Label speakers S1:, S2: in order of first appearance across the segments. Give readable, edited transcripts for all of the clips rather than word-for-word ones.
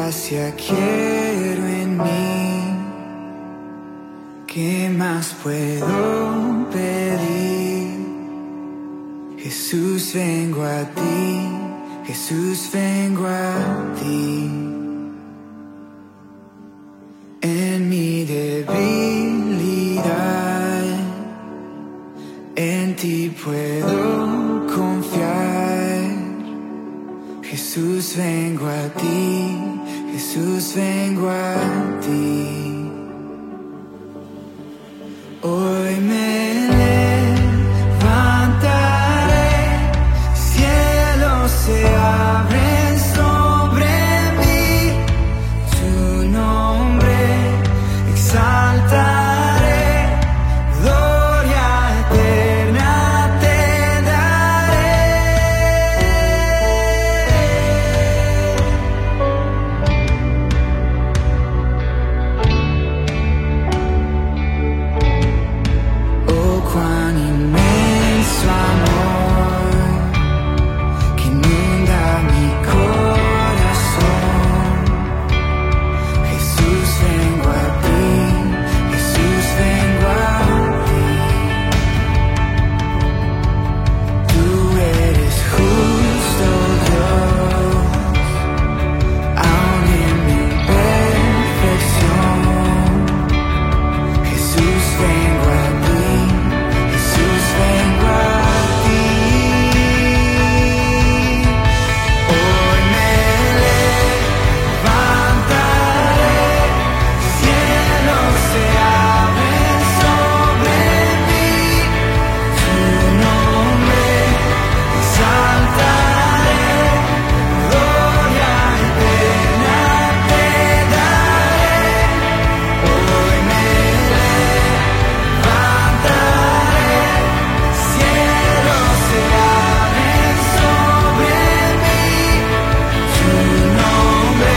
S1: gracia quiero en mí. ¿Qué más puedo pedir? Jesús, vengo a ti. Jesús, vengo a ti. En mi debilidad, en ti puedo confiar. Jesús, vengo a ti. Jesús, vengo a ti. Hoy me levantaré, cielos se abren sobre mí, tu nombre exaltaré, gloria eterna te daré. Oh, cuán inmenso amor que inunda mi corazón. Jesús, vengo a ti. Jesús, vengo a ti. Tú eres justo, Dios, aun en mi imperfección. Jesús, vengo a ti. Jesús, vengo a ti. Hoy me levantaré, cielos se abren sobre mí, tu nombre exaltaré, gloria eterna te daré. Hoy me levantaré, cielos se abren sobre mí, tu nombre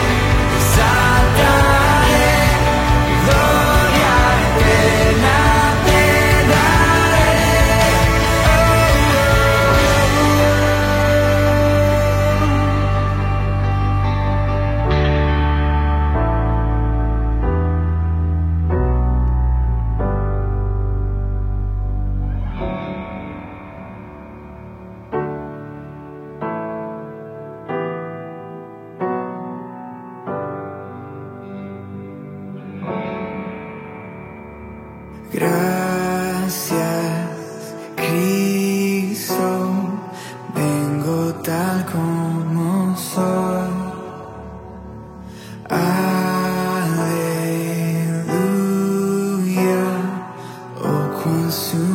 S1: exaltaré, gloria eterna te daré. Gracias, Cristo, vengo tal como soy. Aleluya, oh cuán